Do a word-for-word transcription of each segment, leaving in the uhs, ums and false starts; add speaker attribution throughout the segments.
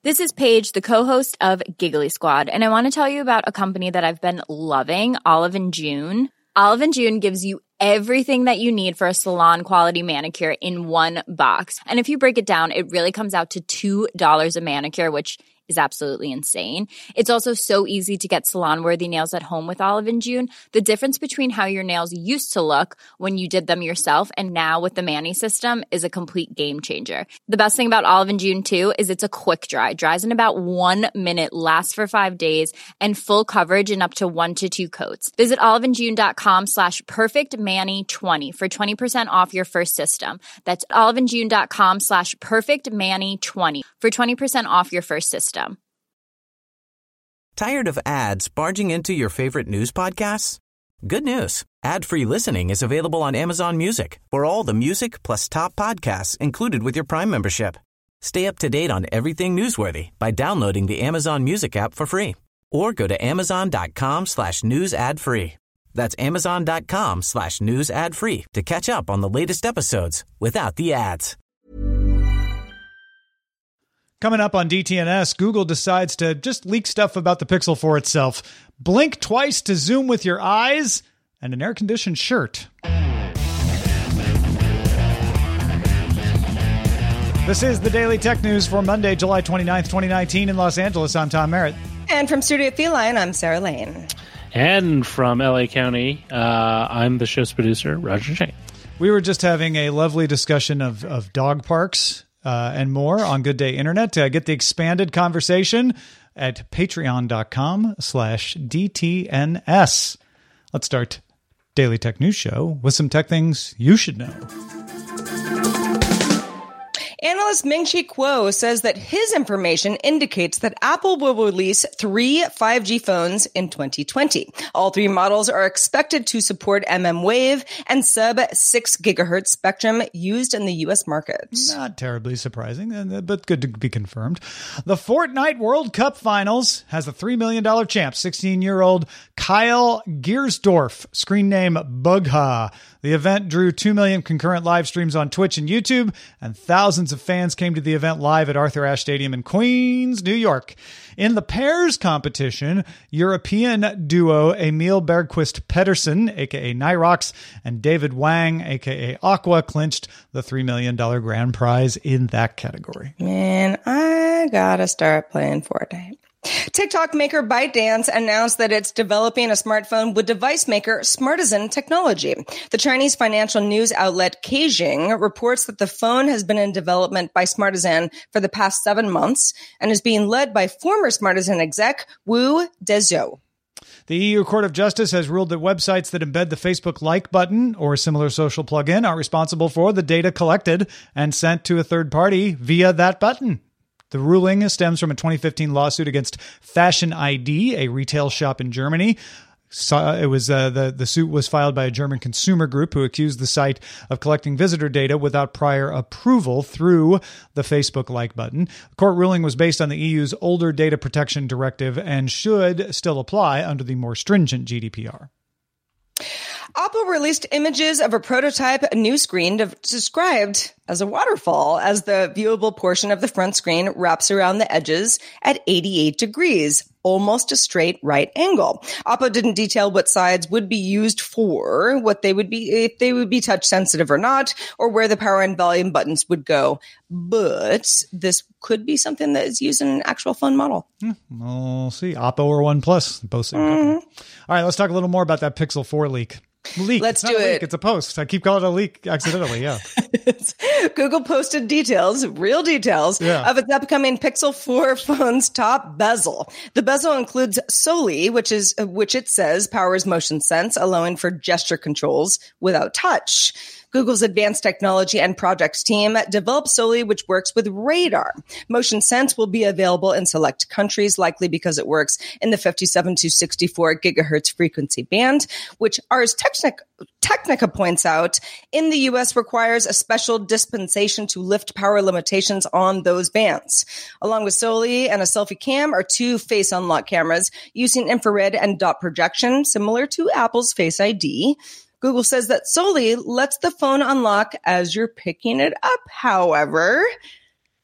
Speaker 1: This is Paige, the co-host of Giggly Squad, and I want to tell you about a company that I've been loving, Olive and June. Olive and June gives you everything that you need for a salon-quality manicure in one box. And if you break it down, it really comes out to two dollars a manicure, which is absolutely insane. It's also so easy to get salon-worthy nails at home with Olive and June. The difference between how your nails used to look when you did them yourself and now with the Mani system is a complete game changer. The best thing about Olive and June, too, is it's a quick dry. Dries in about one minute, lasts for five days, and full coverage in up to one to two coats. Visit oliveandjune.com slash perfectmani20 for twenty percent off your first system. That's oliveandjune.com slash perfectmani20 for twenty percent off your first system.
Speaker 2: Tired of ads barging into your favorite news podcasts? Good news. Ad-free listening is available on Amazon Music for all the music plus top podcasts included with your Prime membership. Stay up to date on everything newsworthy by downloading the Amazon Music app for free or go to amazon.com slash news ad free. That's amazon.com slash news ad free to catch up on the latest episodes without the ads.
Speaker 3: Coming up on D T N S, Google decides to just leak stuff about the Pixel four itself. Blink twice to zoom with your eyes, and an air-conditioned shirt. This is the Daily Tech News for Monday, July twenty-ninth, twenty nineteen in Los Angeles. I'm Tom Merritt.
Speaker 4: And from Studio Feline, I'm Sarah Lane.
Speaker 5: And from L A County, uh, I'm the show's producer, Roger Chang.
Speaker 3: We were just having a lovely discussion of, of dog parks uh, and more on Good Day Internet. To get the expanded conversation at patreon.com slash DTNS. Let's start Daily Tech News Show with some tech things you should know.
Speaker 4: Analyst Ming-Chi Kuo says that his information indicates that Apple will release three five G phones in twenty twenty. All three models are expected to support M M Wave and sub six gigahertz spectrum used in the U S market.
Speaker 3: Not terribly surprising, but good to be confirmed. The Fortnite World Cup Finals has a three million dollars champ, sixteen-year-old Kyle Giersdorf, screen name Bugha. The event drew two million concurrent live streams on Twitch and YouTube, and thousands of fans came to the event live at Arthur Ashe Stadium in Queens, New York. In the pairs competition, European duo Emil Bergqvist Pedersen, a k a. Nyrox, and David Wang, a k a. Aqua, clinched the three million dollars grand prize in that category.
Speaker 4: Man, I gotta start playing Fortnite. TikTok maker ByteDance announced that it's developing a smartphone with device maker Smartisan technology. The Chinese financial news outlet Caixin reports that the phone has been in development by Smartisan for the past seven months and is being led by former Smartisan exec Wu Dezhou.
Speaker 3: The E U Court of Justice has ruled that websites that embed the Facebook like button or similar social plugin are responsible for the data collected and sent to a third party via that button. The ruling stems from a twenty fifteen lawsuit against Fashion I D, a retail shop in Germany. So it was uh, the, the suit was filed by a German consumer group who accused the site of collecting visitor data without prior approval through the Facebook like button. The court ruling was based on the E U's older data protection directive and should still apply under the more stringent G D P R.
Speaker 4: Oppo released images of a prototype new screen described as a waterfall as the viewable portion of the front screen wraps around the edges at eighty-eight degrees, almost a straight right angle. Oppo didn't detail what sides would be used for, what they would be, if they would be touch sensitive or not, or where the power and volume buttons would go. But this could be something that is used in an actual phone model.
Speaker 3: Hmm, we'll see. Oppo or OnePlus, both same
Speaker 4: Mm-hmm.
Speaker 3: company. All right, let's talk a little more about that Pixel four leak. Leak.
Speaker 4: Let's
Speaker 3: it's
Speaker 4: do
Speaker 3: not a
Speaker 4: it.
Speaker 3: Leak, it's a post. I keep calling it a leak accidentally. Yeah.
Speaker 4: Google posted details, real details,
Speaker 3: yeah.
Speaker 4: of its upcoming Pixel four phone's top bezel. The bezel includes Soli, which is which it says powers motion sense, allowing for gesture controls without touch. Google's advanced technology and projects team developed Soli, which works with radar. Motion Sense will be available in select countries, likely because it works in the fifty-seven to sixty-four gigahertz frequency band, which Ars Technica, Technica points out in the U S requires a special dispensation to lift power limitations on those bands. Along with Soli and a selfie cam are two face unlock cameras using infrared and dot projection, similar to Apple's Face I D. Google says that Soli lets the phone unlock as you're picking it up. However,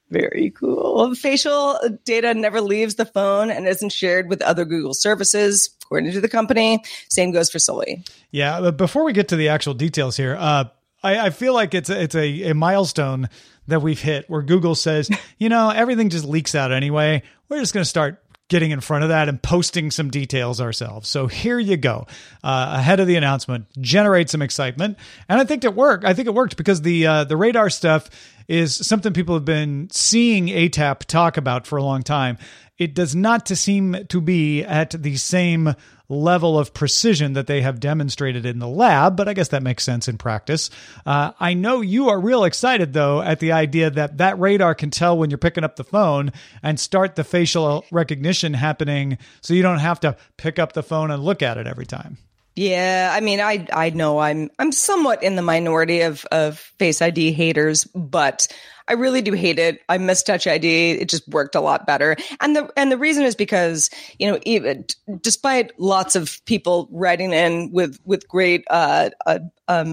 Speaker 4: Very cool. Facial data never leaves the phone and isn't shared with other Google services, according to the company. Same goes for Soli.
Speaker 3: Yeah, but before we get to the actual details here, uh, I, I feel like it's a, it's a, a milestone that we've hit where Google says, you know, everything just leaks out anyway. We're just going to start getting in front of that and posting some details ourselves. So here you go. Uh, ahead of the announcement, generate some excitement. And I think it worked. I think it worked because the uh, the radar stuff is something people have been seeing A T A P talk about for a long time. It does not to seem to be at the same level of precision that they have demonstrated in the lab, but I guess that makes sense in practice. Uh, I know you are real excited, though, at the idea that that radar can tell when you're picking up the phone and start the facial recognition happening so you don't have to pick up the phone and look at it every time.
Speaker 4: Yeah, I mean, I I know I'm I'm somewhat in the minority of of Face I D haters, but I really do hate it. I miss Touch I D. It just worked a lot better, and the and the reason is because, you know, even despite lots of people writing in with with great uh, uh um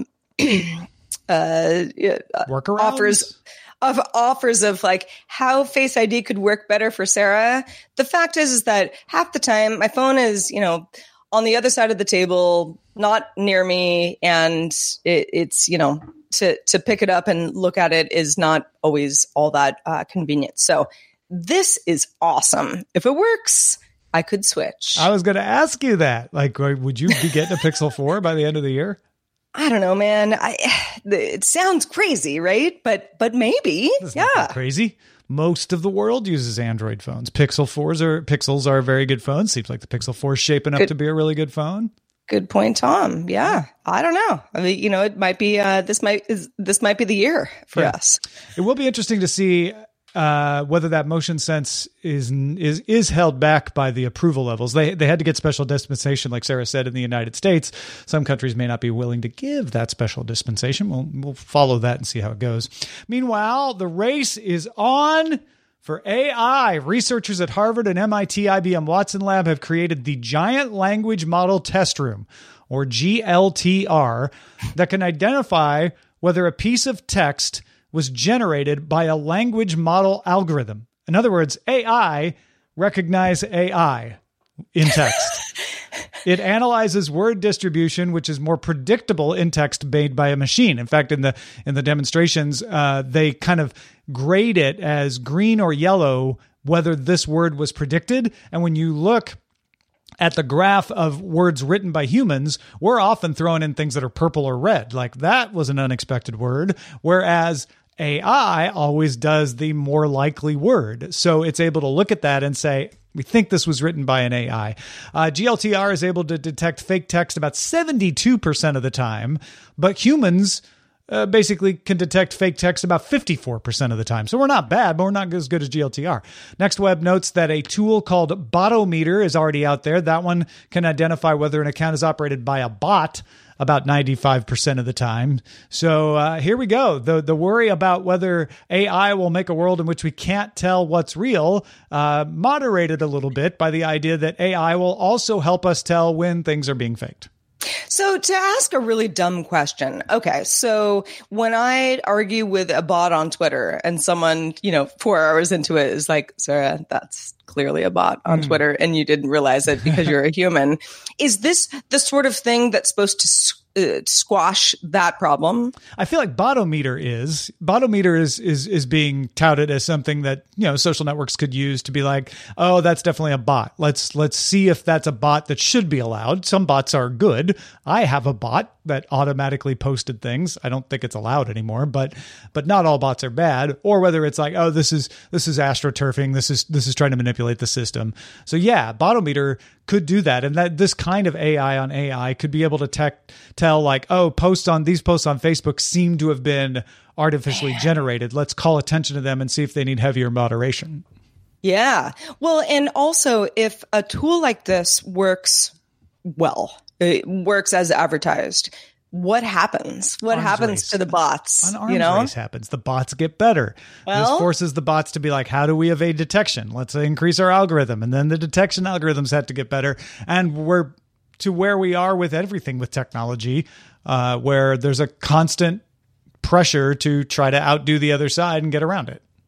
Speaker 4: uh
Speaker 3: workarounds
Speaker 4: offers. Of offers of like how Face I D could work better for Sarah. The fact is, is that half the time my phone is, you know, on the other side of the table, not near me, and it, it's, you know, to to pick it up and look at it is not always all that uh, convenient. So this is awesome. If it works, I could switch.
Speaker 3: I was going to ask you that. Like, would you be getting a Pixel four by the end of the year?
Speaker 4: I don't know, man. I it sounds crazy, right? But but maybe,
Speaker 3: That's
Speaker 4: yeah.
Speaker 3: Not that crazy. Most of the world uses Android phones. Pixel fours are Pixels are a very good phone. Seems like the Pixel four is shaping up
Speaker 4: good,
Speaker 3: to be a really good phone.
Speaker 4: Good point, Tom. Yeah, I don't know. I mean, you know, it might be uh, this might is this might be the year for
Speaker 3: yeah.
Speaker 4: us.
Speaker 3: It will be interesting to see uh, whether that motion sense is is is held back by the approval levels. They they had to get special dispensation, like Sarah said, in the United States. Some countries may not be willing to give that special dispensation. We'll we'll follow that and see how it goes. Meanwhile, the race is on for A I. Researchers at Harvard and M I T I B M Watson Lab have created the Giant Language Model Test Room, or G L T R, that can identify whether a piece of text was generated by a language model algorithm. In other words, A I recognize A I in text. It analyzes word distribution, which is more predictable in text made by a machine. In fact, in the in the demonstrations, uh, they kind of grade it as green or yellow whether this word was predicted. And when you look at the graph of words written by humans, we're often throwing in things that are purple or red. Like, that was an unexpected word, whereas A I always does the more likely word. So it's able to look at that and say, we think this was written by an A I. Uh, G L T R is able to detect fake text about seventy-two percent of the time, but humans uh, basically can detect fake text about fifty-four percent of the time. So we're not bad, but we're not as good as G L T R. NextWeb notes that a tool called Botometer is already out there. That one can identify whether an account is operated by a bot about ninety-five percent of the time. So uh, here we go. The the worry about whether A I will make a world in which we can't tell what's real, uh, moderated a little bit by the idea that A I will also help us tell when things are being faked.
Speaker 4: So to ask a really dumb question, okay, so when I argue with a bot on Twitter and someone, you know, four hours into it is like, Sarah, that's clearly a bot on mm. Twitter and you didn't realize it because you're a human. Is this the sort of thing that's supposed to uh, squash that problem?
Speaker 3: I feel like Botometer is. Botometer is is is being touted as something that, you know, social networks could use to be like, oh, that's definitely a bot. Let's let's see if that's a bot that should be allowed. Some bots are good. I have a bot that automatically posted things. I don't think it's allowed anymore, but but not all bots are bad. Or whether it's like, oh, this is this is astroturfing. This is this is trying to manipulate the system. So yeah, Botometer could do that, and that this kind of A I on A I could be able to tech, tell like, oh, posts on these posts on Facebook seem to have been artificially Man. generated. Let's call attention to them and see if they need heavier moderation.
Speaker 4: Yeah. Well, and also if a tool like this works well, it works as advertised, what happens? What arms happens race. to the bots?
Speaker 3: An arms
Speaker 4: you know?
Speaker 3: race happens. The bots get better. Well, this forces the bots to be like, how do we evade detection? Let's increase our algorithm. And then the detection algorithms have to get better. And we're to where we are with everything with technology, uh, where there's a constant pressure to try to outdo the other side and get around it.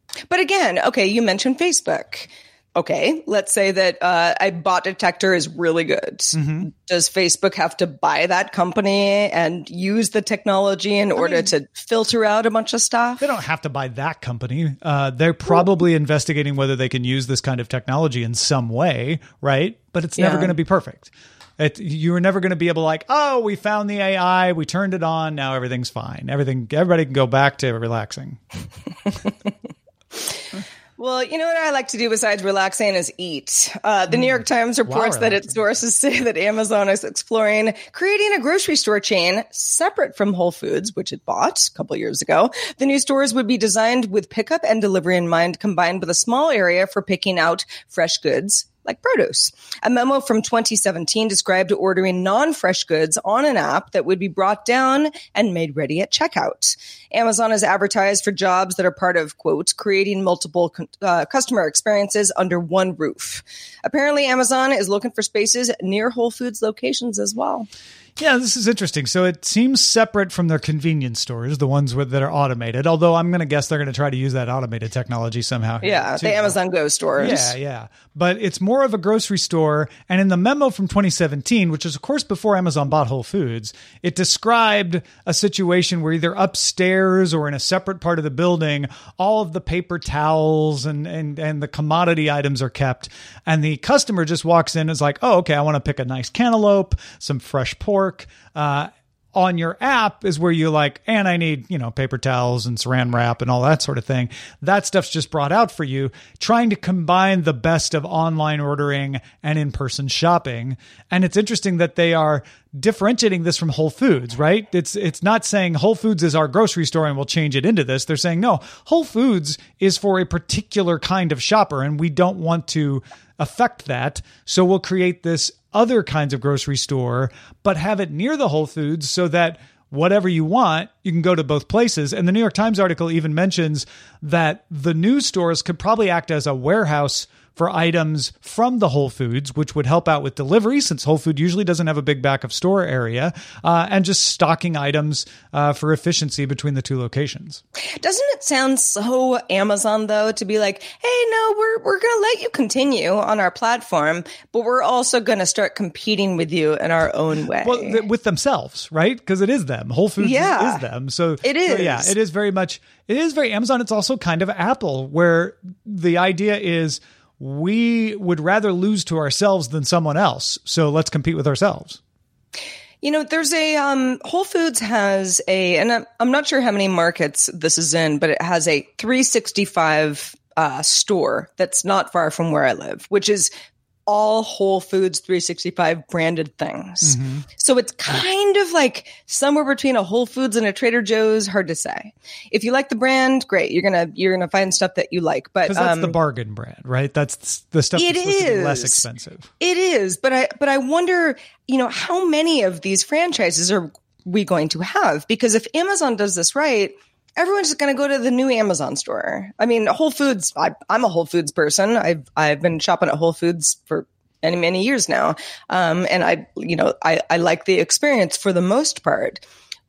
Speaker 4: But again, okay, you mentioned Facebook. Okay, let's say that uh, a bot detector is really good. Mm-hmm. Does Facebook have to buy that company and use the technology in I order mean, to filter out a bunch of stuff?
Speaker 3: They don't have to buy that company. Uh, they're probably Ooh. investigating whether they can use this kind of technology in some way, right? But it's never yeah. going to be perfect. It, you're never going to be able to like, oh, we found the A I, we turned it on, now everything's fine. Everything, everybody can go back to relaxing.
Speaker 4: Well, you know what I like to do besides relaxing is eat. Uh, the New York Times reports wow, that its sources say that Amazon is exploring creating a grocery store chain separate from Whole Foods, which it bought a couple of years ago. The new stores would be designed with pickup and delivery in mind, combined with a small area for picking out fresh goods like produce. A memo from twenty seventeen described ordering non-fresh goods on an app that would be brought down and made ready at checkout. Amazon has advertised for jobs that are part of, quote, creating multiple uh, customer experiences under one roof. Apparently, Amazon is looking for spaces near Whole Foods locations as well.
Speaker 3: Yeah, this is interesting. So it seems separate from their convenience stores, the ones with, that are automated, although I'm going to guess they're going to try to use that automated technology somehow.
Speaker 4: Yeah,
Speaker 3: too.
Speaker 4: The Amazon Go stores.
Speaker 3: Yeah, yeah. But it's more of a grocery store. And in the memo from twenty seventeen, which is, of course, before Amazon bought Whole Foods, it described a situation where either upstairs or in a separate part of the building, all of the paper towels and, and, and the commodity items are kept. And the customer just walks in and is like, oh, okay, I want to pick a nice cantaloupe, some fresh pork. Uh, on your app is where you like, and I need, you know, paper towels and saran wrap and all that sort of thing. That stuff's just brought out for you, trying to combine the best of online ordering and in-person shopping. And it's interesting that they are differentiating this from Whole Foods, right? It's it's not saying Whole Foods is our grocery store and we'll change it into this. They're saying, no, Whole Foods is for a particular kind of shopper and we don't want to affect that. So we'll create this other kinds of grocery store, but have it near the Whole Foods so that whatever you want, you can go to both places. And the New York Times article even mentions that the new stores could probably act as a warehouse for items from the Whole Foods, which would help out with delivery since Whole Food usually doesn't have a big back of store area, uh, and just stocking items uh, for efficiency between the two locations.
Speaker 4: Doesn't it sound so Amazon, though, to be like, hey, no, we're we're going to let you continue on our platform, but we're also going to start competing with you in our own way.
Speaker 3: Well, th- with themselves, right? Because it is them. Whole Foods
Speaker 4: yeah,
Speaker 3: is them. So
Speaker 4: it is.
Speaker 3: So yeah, it is very much, it is very Amazon. It's also kind of Apple, where the idea is, we would rather lose to ourselves than someone else. So let's compete with ourselves.
Speaker 4: You know, there's a, um, Whole Foods has a, and I'm, I'm not sure how many markets this is in, but it has a three sixty-five uh, store that's not far from where I live, which is all Whole Foods three sixty-five branded things. Mm-hmm. So it's kind of like somewhere between a Whole Foods and a Trader Joe's. Hard to say. If you like the brand, great. You're gonna you're gonna find stuff that you like. But
Speaker 3: that's um, the bargain brand, right? That's the stuff that's supposed to be less expensive.
Speaker 4: It is, but I but I wonder, you know, how many of these franchises are we going to have? Because if Amazon does this right, everyone's just going to go to the new Amazon store. I mean, Whole Foods, I, I'm a Whole Foods person. I've, I've been shopping at Whole Foods for many, many years now. Um, and I, you know, I, I like the experience for the most part,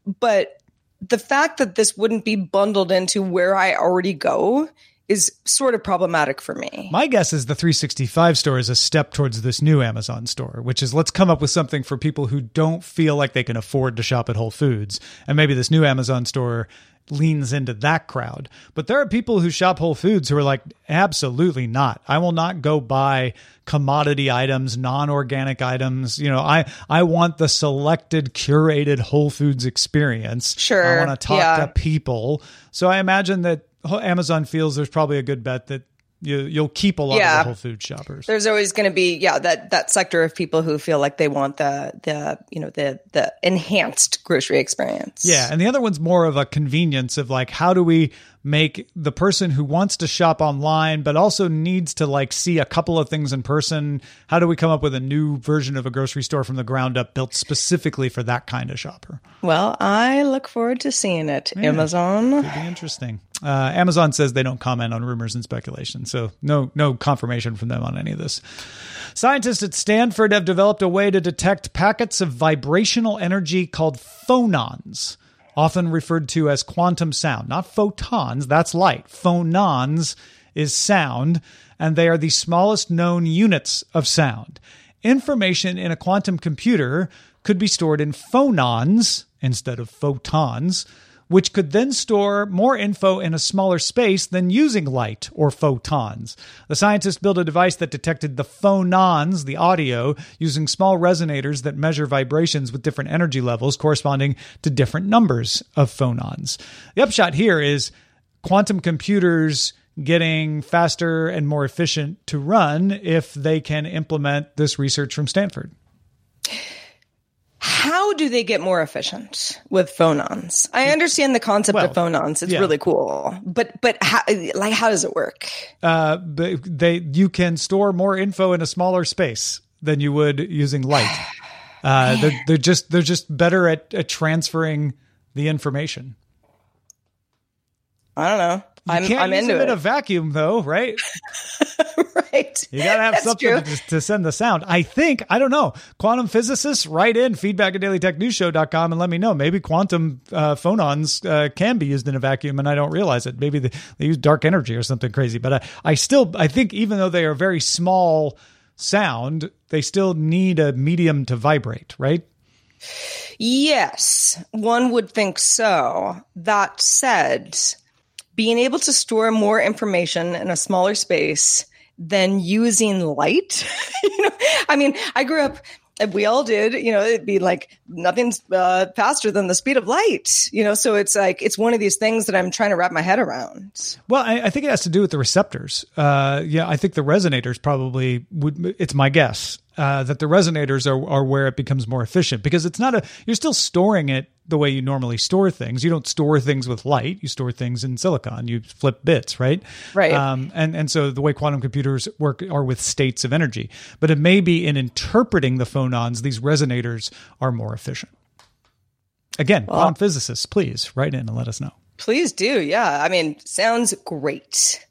Speaker 4: but the fact that this wouldn't be bundled into where I already go is sort of problematic for me.
Speaker 3: My guess is the three sixty-five store is a step towards this new Amazon store, which is let's come up with something for people who don't feel like they can afford to shop at Whole Foods. And maybe this new Amazon store leans into that crowd. But there are people who shop Whole Foods who are like, absolutely not. I will not go buy commodity items, non-organic items. You know, I, I want the selected, curated Whole Foods experience.
Speaker 4: Sure.
Speaker 3: I want to talk yeah. to people. So I imagine that Amazon feels there's probably a good bet that you, you'll keep a lot yeah. of the Whole Foods shoppers.
Speaker 4: There's always going to be, yeah, that, that sector of people who feel like they want the, the, you know, the, the enhanced grocery experience.
Speaker 3: Yeah. And the other one's more of a convenience of like, how do we make the person who wants to shop online, but also needs to like see a couple of things in person? How do we come up with a new version of a grocery store from the ground up built specifically for that kind of shopper?
Speaker 4: Well, I look forward to seeing it. Yeah, Amazon.
Speaker 3: Could be interesting. Uh, Amazon says they don't comment on rumors and speculation, so no no confirmation from them on any of this. Scientists at Stanford have developed a way to detect packets of vibrational energy called phonons. often referred to as quantum sound. Not photons, that's light. Phonons is sound, and they are the smallest known units of sound. Information in a quantum computer could be stored in phonons instead of photons, which could then store more info in a smaller space than using light or photons. The scientists built a device that detected the phonons, the audio, using small resonators that measure vibrations with different energy levels corresponding to different numbers of phonons. The upshot here is quantum computers getting faster and more efficient to run if they can implement this research from Stanford.
Speaker 4: How do they get more efficient with phonons? I understand the concept well, of phonons. It's yeah. really cool. But but how, like how does it work?
Speaker 3: Uh, they you can store more info in a smaller space than you would using light. Uh, they're they're just they're just better at, at transferring the information.
Speaker 4: I don't know.
Speaker 3: You
Speaker 4: I'm,
Speaker 3: can't
Speaker 4: I'm
Speaker 3: use
Speaker 4: into
Speaker 3: them
Speaker 4: it.
Speaker 3: in a vacuum, though, right?
Speaker 4: Right.
Speaker 3: You got to have
Speaker 4: That's
Speaker 3: something to, to send the sound. I think, I don't know, quantum physicists, write in feedback at daily tech news show dot com and let me know. Maybe quantum uh, phonons uh, can be used in a vacuum and I don't realize it. Maybe they, they use dark energy or something crazy. But I, I still, I think even though they are very small sound, they still need a medium to vibrate, right?
Speaker 4: Yes, one would think so. That said, being able to store more information in a smaller space than using light, you know, I mean, I grew up, we all did, you know, it'd be like nothing's uh, faster than the speed of light, you know, so it's like, it's one of these things that I'm trying to wrap my head around.
Speaker 3: Well, I, I think it has to do with the receptors. Uh, yeah, I think the resonators probably would, it's my guess. Uh, that the resonators are, are where it becomes more efficient because it's not a, you're still storing it the way you normally store things. You don't store things with light. You store things in silicon. You flip bits, right?
Speaker 4: Right.
Speaker 3: Um, and, and so the way quantum computers work are with states of energy. But it may be in interpreting the phonons, these resonators are more efficient. Again, well, quantum physicists, please write in and let us know.
Speaker 4: Please do. Yeah. I mean, sounds great.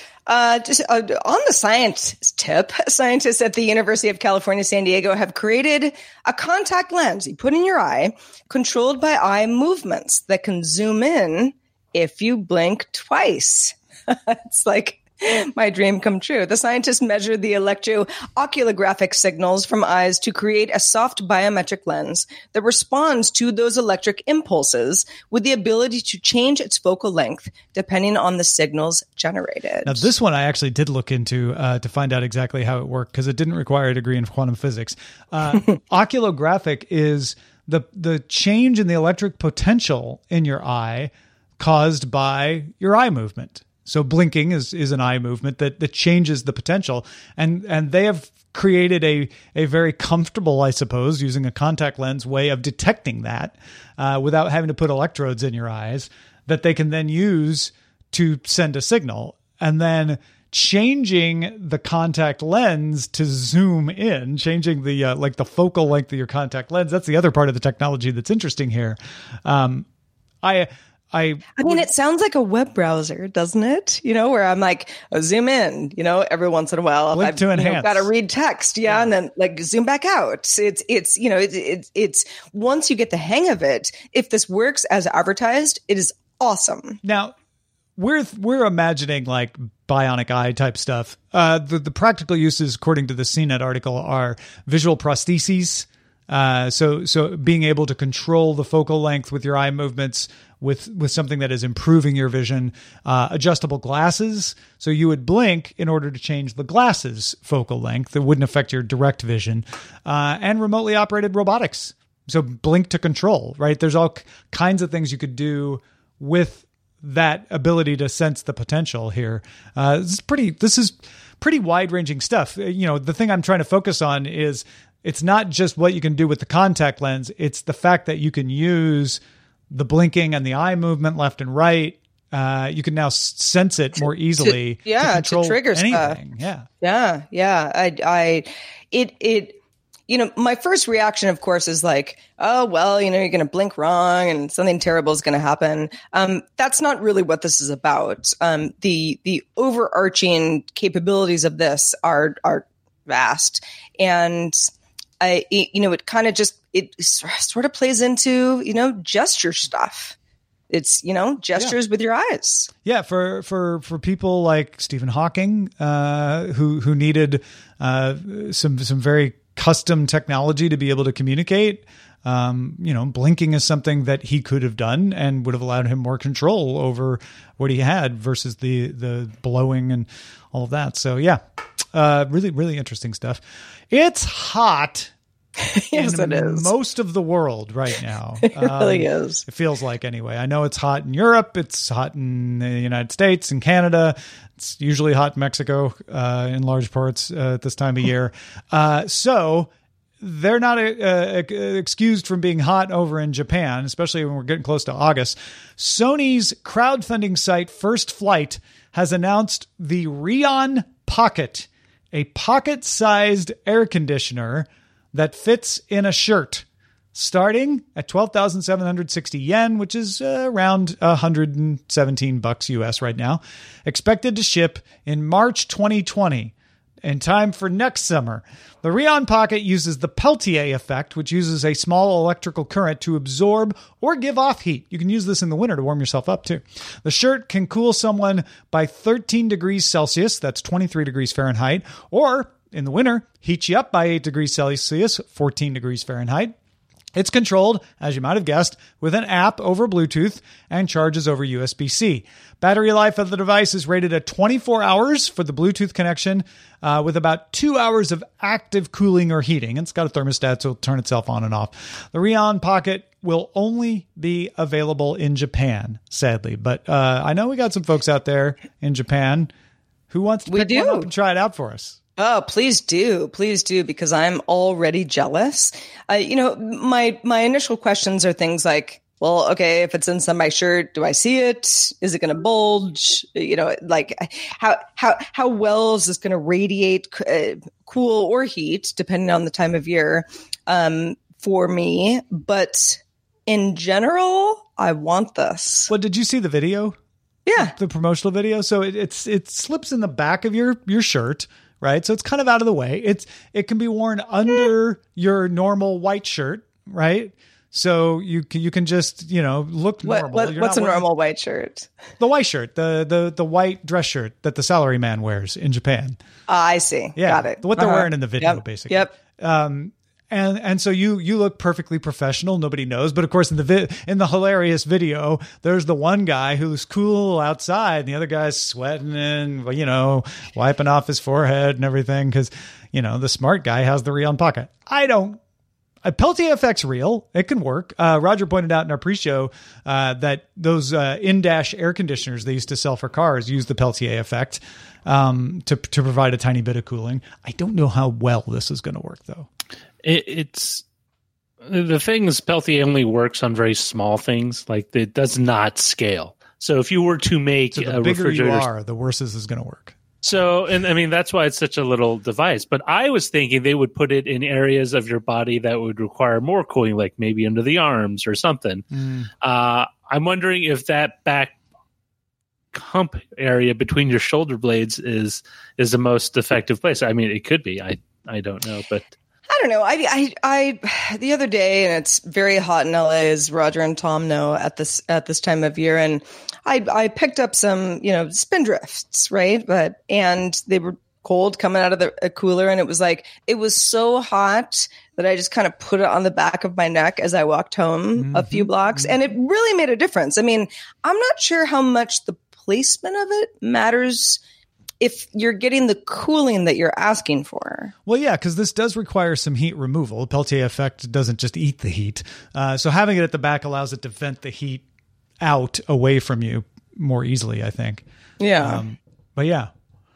Speaker 4: Uh, just uh, on the science tip, scientists at the University of California, San Diego have created a contact lens you put in your eye, controlled by eye movements that can zoom in if you blink twice. It's like my dream come true. The scientists measured the electro-oculographic signals from eyes to create a soft biometric lens that responds to those electric impulses with the ability to change its focal length depending on the signals generated.
Speaker 3: Now, this one I actually did look into uh, to find out exactly how it worked because it didn't require a degree in quantum physics. Uh, oculographic is the the change in the electric potential in your eye caused by your eye movement. So blinking is, is an eye movement that, that changes the potential. And and they have created a, a very comfortable, I suppose, using a contact lens way of detecting that uh, without having to put electrodes in your eyes that they can then use to send a signal. And then changing the contact lens to zoom in, changing the uh, like the focal length of your contact lens. That's the other part of the technology that's interesting here. Um, I... I
Speaker 4: I mean, it sounds like a web browser, doesn't it? You know, where I'm like, oh, zoom in, you know, every once in a while.
Speaker 3: Blink
Speaker 4: I've
Speaker 3: to enhance.
Speaker 4: You know, got to read text. Yeah, yeah. And then like zoom back out. It's, it's, you know, it's, it's, it's once you get the hang of it, if this works as advertised, it is awesome.
Speaker 3: Now, we're, we're imagining like bionic eye type stuff. Uh, the, the practical uses, according to the C net article, are visual prostheses. Uh, so, so being able to control the focal length with your eye movements with, with something that is improving your vision, uh, adjustable glasses. So you would blink in order to change the glasses focal length. That wouldn't affect your direct vision, uh, and remotely operated robotics. So blink to control, right? There's all k- kinds of things you could do with that ability to sense the potential here. Uh, this is pretty, this is pretty wide ranging stuff. You know, the thing I'm trying to focus on is, it's not just what you can do with the contact lens. It's the fact that you can use the blinking and the eye movement left and right. Uh, you can now sense it more easily.
Speaker 4: To, yeah,
Speaker 3: to control
Speaker 4: to trigger
Speaker 3: anything.
Speaker 4: Stuff.
Speaker 3: Yeah,
Speaker 4: yeah, yeah. I, I, it, it. You know, my first reaction, of course, is like, oh well, you know, you're going to blink wrong and something terrible is going to happen. Um, that's not really what this is about. Um, the the overarching capabilities of this are are vast and. I, you know, it kind of just, it sort of plays into, you know, gesture stuff. It's, you know, gestures yeah. with your eyes.
Speaker 3: Yeah. For, for, for people like Stephen Hawking, uh, who, who needed, uh, some, some very custom technology to be able to communicate. Um, you know, blinking is something that he could have done and would have allowed him more control over what he had versus the, the blowing and all of that. So yeah, uh, really, really interesting stuff. It's hot.
Speaker 4: Yes,
Speaker 3: in
Speaker 4: it is.
Speaker 3: Most of the world right now.
Speaker 4: It really
Speaker 3: um,
Speaker 4: is.
Speaker 3: It feels like anyway. I know it's hot in Europe. It's hot in the United States and Canada. It's usually hot in Mexico, uh, in large parts uh, at this time of year. Uh, so they're not uh, excused from being hot over in Japan, especially when we're getting close to August. Sony's crowdfunding site First Flight has announced the Rion Pocket, a pocket-sized air conditioner that fits in a shirt, starting at twelve thousand seven hundred sixty yen, which is uh, around one hundred seventeen bucks U S right now. Expected to ship in March twenty twenty, in time for next summer. The Rion Pocket uses the Peltier effect, which uses a small electrical current to absorb or give off heat. You can use this in the winter to warm yourself up too. The shirt can cool someone by thirteen degrees Celsius, that's twenty-three degrees Fahrenheit, or in the winter, heat you up by eight degrees Celsius, fourteen degrees Fahrenheit. It's controlled, as you might have guessed, with an app over Bluetooth and charges over U S B C. Battery life of the device is rated at twenty-four hours for the Bluetooth connection, uh, with about two hours of active cooling or heating. And it's got a thermostat, so it'll turn itself on and off. The Rion Pocket will only be available in Japan, sadly. But uh, I know we got some folks out there in Japan who wants to
Speaker 4: we
Speaker 3: pick
Speaker 4: do.
Speaker 3: one up and try it out for us.
Speaker 4: Oh, please do. Please do, because I'm already jealous. Uh, you know, my, my initial questions are things like, well, okay, if it's inside my shirt, do I see it? Is it going to bulge? You know, like how, how, how well is this going to radiate uh, cool or heat, depending on the time of year, um, for me. But in general, I want this.
Speaker 3: Well, did you see the video?
Speaker 4: Yeah.
Speaker 3: The, the promotional video. So it, it's, it slips in the back of your, your shirt. Right. So it's kind of out of the way. It's, it can be worn under your normal white shirt. Right. So you can, you can just, you know, look normal.
Speaker 4: What, what, what's a normal white shirt?
Speaker 3: The white shirt, the, the, the white dress shirt that the salaryman wears in Japan.
Speaker 4: Uh, I see.
Speaker 3: Yeah.
Speaker 4: Got it.
Speaker 3: What they're
Speaker 4: uh-huh.
Speaker 3: wearing in the video,
Speaker 4: yep.
Speaker 3: basically.
Speaker 4: Yep.
Speaker 3: Um, And and so you you look perfectly professional. Nobody knows, but of course in the vi- in the hilarious video, there's the one guy who's cool outside, and the other guy's sweating and you know wiping off his forehead and everything because you know the smart guy has the Rion Pocket. I don't. A Peltier effect's real. It can work. Uh, Roger pointed out in our pre-show uh, that those uh, in-dash air conditioners they used to sell for cars use the Peltier effect um, to to provide a tiny bit of cooling. I don't know how well this is going to work though.
Speaker 5: It, it's the thing is Peltier only works on very small things. Like it does not scale. So if you were to make
Speaker 3: so the
Speaker 5: a
Speaker 3: bigger
Speaker 5: refrigerator,
Speaker 3: you are, the worse this is going to work.
Speaker 5: So, and I mean, that's why it's such a little device. But I was thinking they would put it in areas of your body that would require more cooling, like maybe under the arms or something. Mm. Uh, I'm wondering if that back hump area between your shoulder blades is is the most effective place. I mean, it could be. I I don't know, but.
Speaker 4: I don't know. I, I, I, the other day, and it's very hot in L A, as Roger and Tom know at this, at this time of year. And I, I picked up some, you know, spindrifts, right? But, and they were cold coming out of the a cooler. And it was like, it was so hot that I just kind of put it on the back of my neck as I walked home mm-hmm. a few blocks. And it really made a difference. I mean, I'm not sure how much the placement of it matters if you're getting the cooling that you're asking for.
Speaker 3: Well, yeah, because this does require some heat removal. The Peltier effect doesn't just eat the heat. Uh, so having it at the back allows it to vent the heat out away from you more easily, I think.
Speaker 4: Yeah.
Speaker 3: Um, but yeah,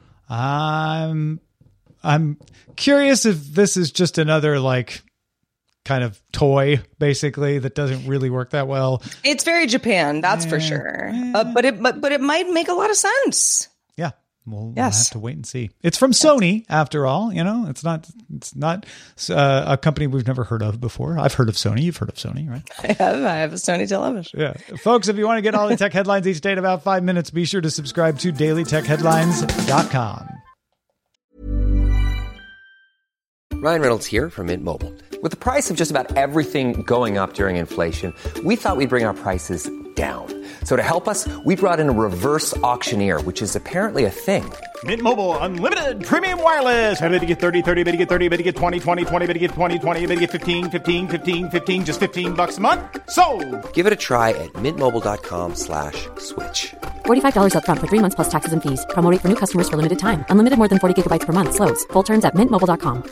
Speaker 3: I'm, I'm curious if this is just another like kind of toy basically that doesn't really work that well.
Speaker 4: It's very Japan, that's yeah. for sure. Uh, but it, but, but it might make a lot of sense.
Speaker 3: Yeah. We'll,
Speaker 4: yes.
Speaker 3: we'll have to wait and see. It's from Sony, after all. You know, it's not. It's not uh, a company we've never heard of before. I've heard of Sony. You've heard of Sony, right?
Speaker 4: I have. I have a Sony television.
Speaker 3: Yeah, folks. If you want to get all the tech headlines each day in about five minutes, be sure to subscribe to daily tech headlines dot com.
Speaker 6: Ryan Reynolds here from Mint Mobile. With the price of just about everything going up during inflation, we thought we'd bring our prices down. So to help us, we brought in a reverse auctioneer, which is apparently a thing.
Speaker 7: Mint Mobile Unlimited Premium Wireless. How to get thirty, thirty, how to get thirty, how to get twenty, twenty, twenty, how to get twenty, twenty, how to get fifteen, fifteen, fifteen, fifteen, just fifteen bucks a month? Sold!
Speaker 6: Give it a try at mintmobile.com slash switch.
Speaker 8: forty-five dollars up front for three months plus taxes and fees. Promo rate for new customers for limited time. Unlimited more than forty gigabytes per month. Slows full terms at mint mobile dot com.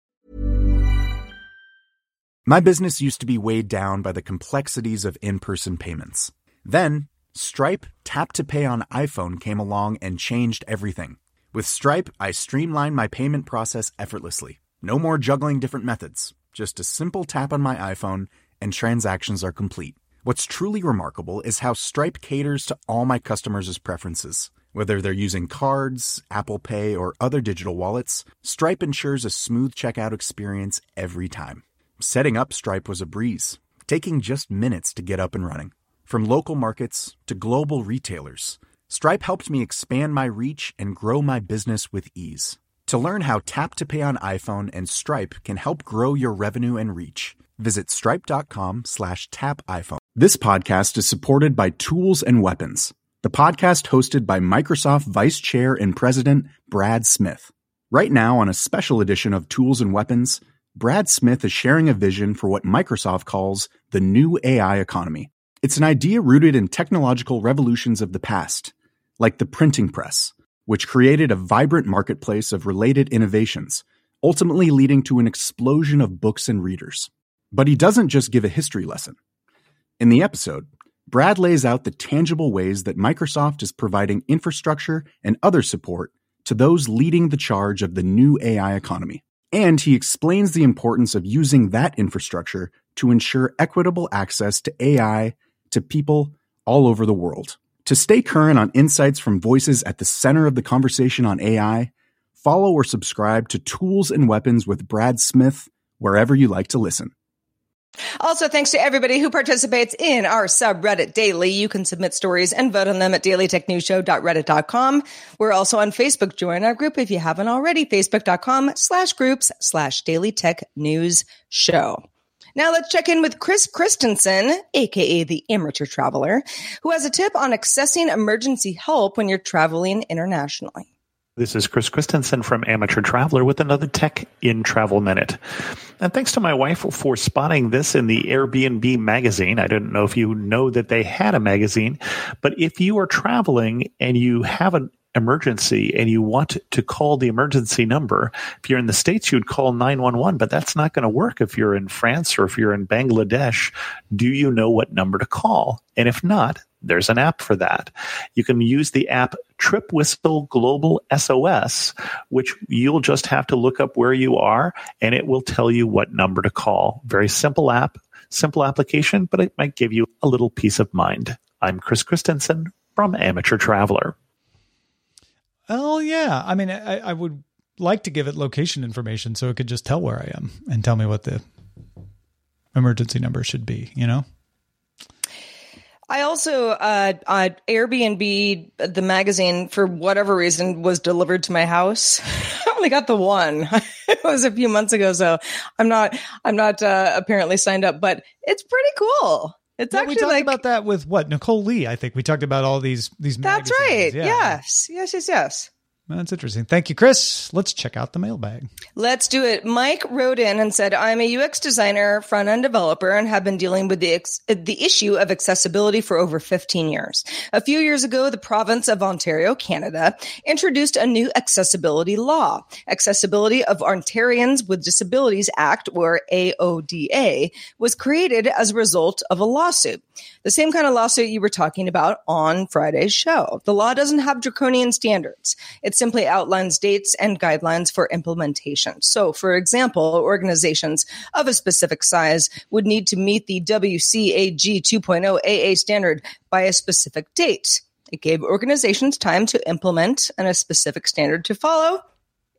Speaker 9: My business used to be weighed down by the complexities of in-person payments. Then, Stripe Tap to Pay on iPhone came along and changed everything. With Stripe, I streamlined my payment process effortlessly. No more juggling different methods. Just a simple tap on my iPhone and transactions are complete. What's truly remarkable is how Stripe caters to all my customers' preferences. Whether they're using cards, Apple Pay, or other digital wallets, Stripe ensures a smooth checkout experience every time. Setting up Stripe was a breeze, taking just minutes to get up and running. From local markets to global retailers, Stripe helped me expand my reach and grow my business with ease. To learn how Tap to Pay on iPhone and Stripe can help grow your revenue and reach, visit stripe.com slash tap iPhone. This podcast is supported by Tools and Weapons, the podcast hosted by Microsoft Vice Chair and President Brad Smith. Right now, on a special edition of Tools and Weapons, Brad Smith is sharing a vision for what Microsoft calls the new A I economy. It's an idea rooted in technological revolutions of the past, like the printing press, which created a vibrant marketplace of related innovations, ultimately leading to an explosion of books and readers. But he doesn't just give a history lesson. In the episode, Brad lays out the tangible ways that Microsoft is providing infrastructure and other support to those leading the charge of the new A I economy. And he explains the importance of using that infrastructure to ensure equitable access to A I to people all over the world. To stay current on insights from voices at the center of the conversation on A I, follow or subscribe to Tools and Weapons with Brad Smith wherever you like to listen.
Speaker 4: Also, thanks to everybody who participates in our subreddit daily. You can submit stories and vote on them at daily tech news show dot reddit dot com. We're also on Facebook. Join our group if you haven't already. Facebook.com slash groups slash Daily Tech News Show. Now let's check in with Chris Christensen, a k a the Amateur Traveler, who has a tip on accessing emergency help when you're traveling internationally.
Speaker 10: This is Chris Christensen from Amateur Traveler with another Tech in Travel Minute. And thanks to my wife for spotting this in the Airbnb magazine. I didn't know if you know that they had a magazine, but if you are traveling and you have an emergency and you want to call the emergency number, if you're in the States, you'd call nine one one, but that's not going to work if you're in France or if you're in Bangladesh. Do you know what number to call? And if not, there's an app for that. You can use the app Trip Whistle Global S O S, which you'll just have to look up where you are, and it will tell you what number to call. Very simple app, simple application, but it might give you a little peace of mind. I'm Chris Christensen from Amateur Traveler.
Speaker 3: Oh, yeah. I mean, I, I would like to give it location information so it could just tell where I am and tell me what the emergency number should be, you know?
Speaker 4: I also, uh, uh, Airbnb, the magazine, for whatever reason, was delivered to my house. I only got the one. It was a few months ago, so I'm not, I'm not uh, apparently signed up, but it's pretty cool. It's
Speaker 3: yeah,
Speaker 4: actually
Speaker 3: we talked
Speaker 4: like,
Speaker 3: about that with what? Nicole Lee, I think. We talked about all these, these
Speaker 4: That's
Speaker 3: magazines.
Speaker 4: right.
Speaker 3: Yeah.
Speaker 4: Yes. Yes, yes, yes.
Speaker 3: That's interesting. Thank you, Chris. Let's check out the mailbag.
Speaker 4: Let's do it. Mike wrote in and said, I'm a U X designer, front-end developer, and have been dealing with the ex- the issue of accessibility for over fifteen years. A few years ago, the province of Ontario, Canada, introduced a new accessibility law. Accessibility of Ontarians with Disabilities Act, or A O D A, was created as a result of a lawsuit. The same kind of lawsuit you were talking about on Friday's show. The law doesn't have draconian standards. It simply outlines dates and guidelines for implementation. So, for example, organizations of a specific size would need to meet the W C A G two point oh A A standard by a specific date. It gave organizations time to implement and a specific standard to follow.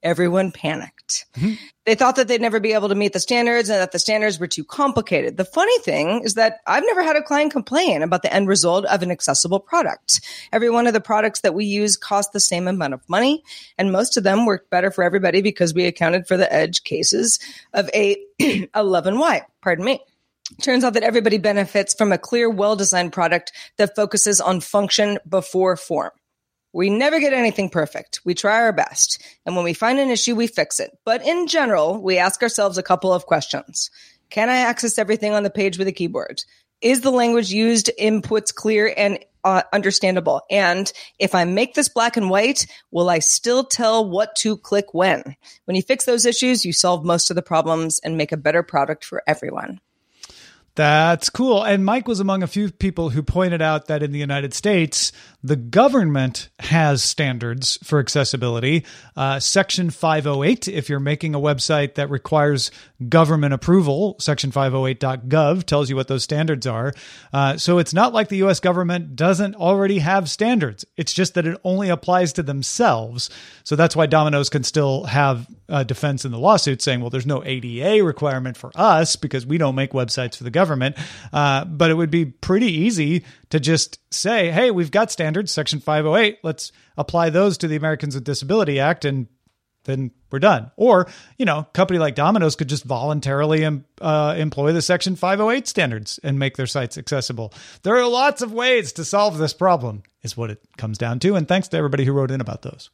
Speaker 4: everyone panicked. Mm-hmm. They thought that they'd never be able to meet the standards and that the standards were too complicated. The funny thing is that I've never had a client complain about the end result of an accessible product. Every one of the products that we use cost the same amount of money, and most of them worked better for everybody because we accounted for the edge cases of A eleven Y. Pardon me. Turns out that everybody benefits from a clear, well-designed product that focuses on function before form. We never get anything perfect. We try our best. And when we find an issue, we fix it. But in general, we ask ourselves a couple of questions. Can I access everything on the page with a keyboard? Is the language used inputs clear and uh, understandable? And if I make this black and white, will I still tell what to click when? When you fix those issues, you solve most of the problems and make a better product for everyone.
Speaker 3: That's cool. And Mike was among a few people who pointed out that in the United States, the government has standards for accessibility. Uh, Section five oh eight, if you're making a website that requires government approval, section five oh eight dot gov tells you what those standards are. Uh, so it's not like the U S government doesn't already have standards. It's just that it only applies to themselves. So that's why Domino's can still have a defense in the lawsuit saying, well, there's no A D A requirement for us because we don't make websites for the government. government. Uh, but it would be pretty easy to just say, hey, we've got standards, Section five oh eight. Let's apply those to the Americans with Disability Act, and then we're done. Or, you know, a company like Domino's could just voluntarily um, uh, employ the Section five oh eight standards and make their sites accessible. There are lots of ways to solve this problem, is what it comes down to. And thanks to everybody who wrote in about those.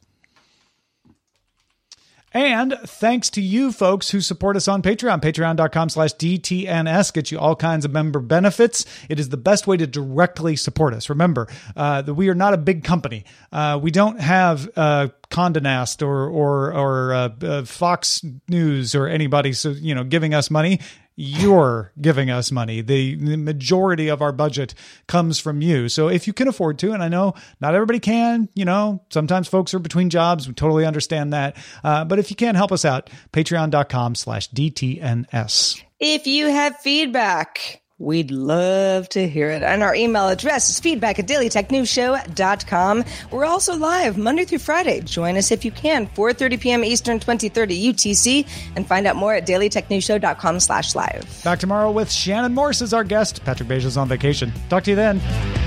Speaker 3: And thanks to you folks who support us on Patreon. Patreon.com slash DTNS gets you all kinds of member benefits. It is the best way to directly support us. Remember uh, that we are not a big company. Uh, we don't have uh, Condé Nast or or, or uh, uh, Fox News or anybody, so you know, giving us money. You're giving us money. The, the majority of our budget comes from you. So if you can afford to, and I know not everybody can, you know, sometimes folks are between jobs. We totally understand that. Uh, but if you can help us out, patreon.com slash DTNS.
Speaker 4: If you have feedback, we'd love to hear it. And our email address is feedback at daily tech news show dot com. We're also live Monday through Friday. Join us if you can, four thirty p.m. Eastern, twenty thirty U T C, and find out more at daily tech news show dot com slash live.
Speaker 3: Back tomorrow with Shannon Morse as our guest. Patrick Beja's on vacation. Talk to you then.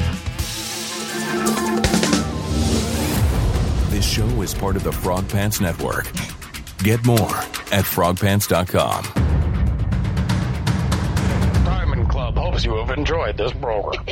Speaker 11: This show is part of the Frog Pants Network. Get more at frog pants dot com.
Speaker 12: Hopes you have enjoyed this program.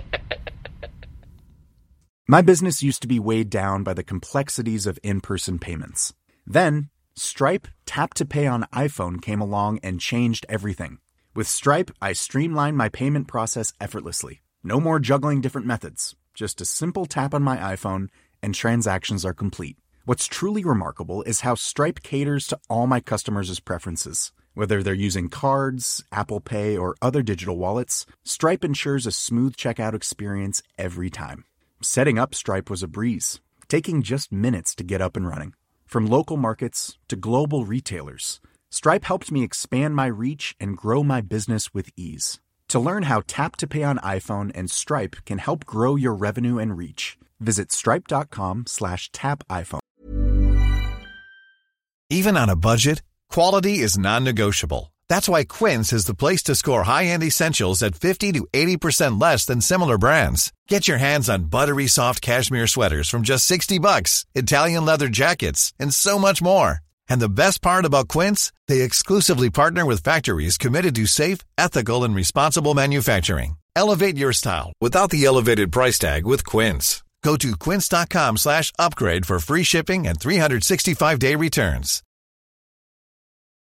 Speaker 9: My business used to be weighed down by the complexities of in-person payments. Then, Stripe Tap to Pay on iPhone came along and changed everything. With Stripe, I streamlined my payment process effortlessly. No more juggling different methods. Just a simple tap on my iPhone and transactions are complete. What's truly remarkable is how Stripe caters to all my customers' preferences. Whether they're using cards, Apple Pay, or other digital wallets, Stripe ensures a smooth checkout experience every time. Setting up Stripe was a breeze, taking just minutes to get up and running. From local markets to global retailers, Stripe helped me expand my reach and grow my business with ease. To learn how Tap to Pay on iPhone and Stripe can help grow your revenue and reach, visit stripe.com slash tap iPhone.
Speaker 13: Even on a budget, quality is non-negotiable. That's why Quince is the place to score high-end essentials at fifty to eighty percent less than similar brands. Get your hands on buttery soft cashmere sweaters from just sixty bucks, Italian leather jackets, and so much more. And the best part about Quince, they exclusively partner with factories committed to safe, ethical, and responsible manufacturing. Elevate your style without the elevated price tag with Quince. Go to quince.com slash upgrade for free shipping and three sixty-five day returns.